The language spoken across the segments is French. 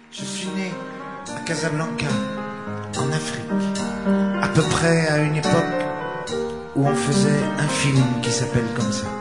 Je suis né à Casablanca, en Afrique, à peu près à une époque où on faisait un film qui s'appelle comme ça.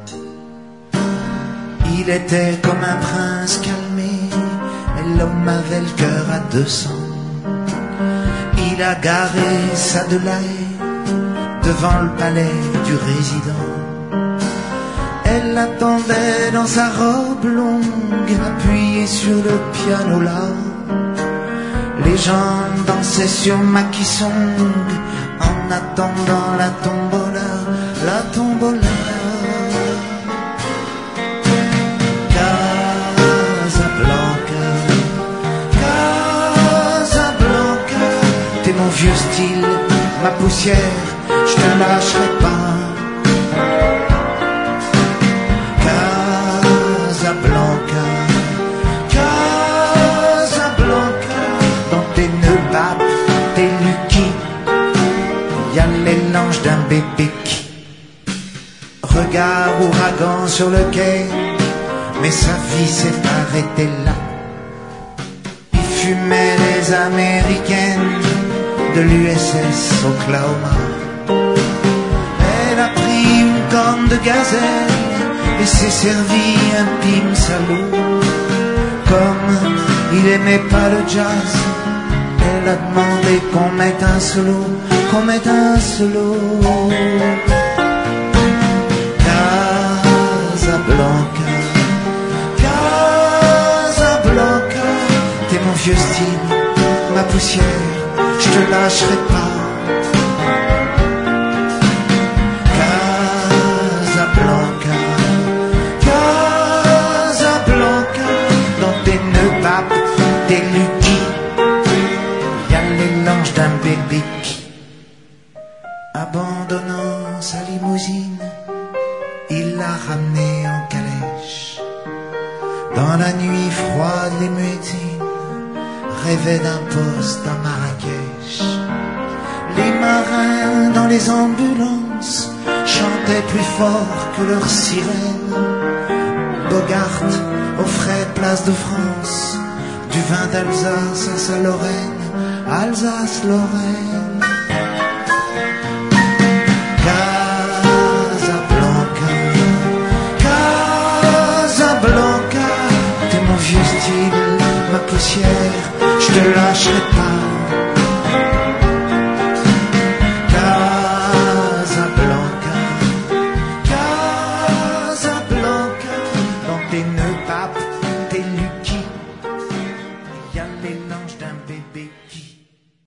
Il était comme un prince calmé, mais l'homme avait le cœur à 200. Il a garé sa Delahaye devant le palais du résident. Elle attendait dans sa robe longue, appuyée sur le piano là. Les gens dansaient sur Macky Song en attendant la tombola, la tombola. Casablanca, Casablanca, t'es mon vieux style, ma poussière, je te lâcherai pas. Casablanca, Casablanca, dans tes nœuds babes, tes lucky, y a les langes d'un bébé qui regarde ouragan sur le quai, mais sa vie s'est arrêtée là. Il fumait les américaines de l'USS Oklahoma. Elle a pris une corne de gazelle et s'est servi un pim salaud. Comme il aimait pas le jazz, elle a demandé qu'on mette un solo, qu'on mette un solo. Casablanca, Casablanca, t'es mon vieux style, ma poussière, je te lâcherai pas. Casablanca, Casablanca, dans tes nœuds babes, tes lucky, y a les langes d'un bébé qui, abandonnant sa limousine, il l'a ramenée en calèche. Dans la nuit froide, les muezzines rêvaient d'un poste à Marrakech. Les marins dans les ambulances chantaient plus fort que leurs sirènes. Bogart offrait place de France, du vin d'Alsace à sa Lorraine, Alsace-Lorraine. Casablanca, Casablanca, t'es mon vieux style, ma poussière, je te lâcherai pas. Casablanca, Casablanca, dans tes nœuds papes, tes lucky, y a les langes d'un bébé.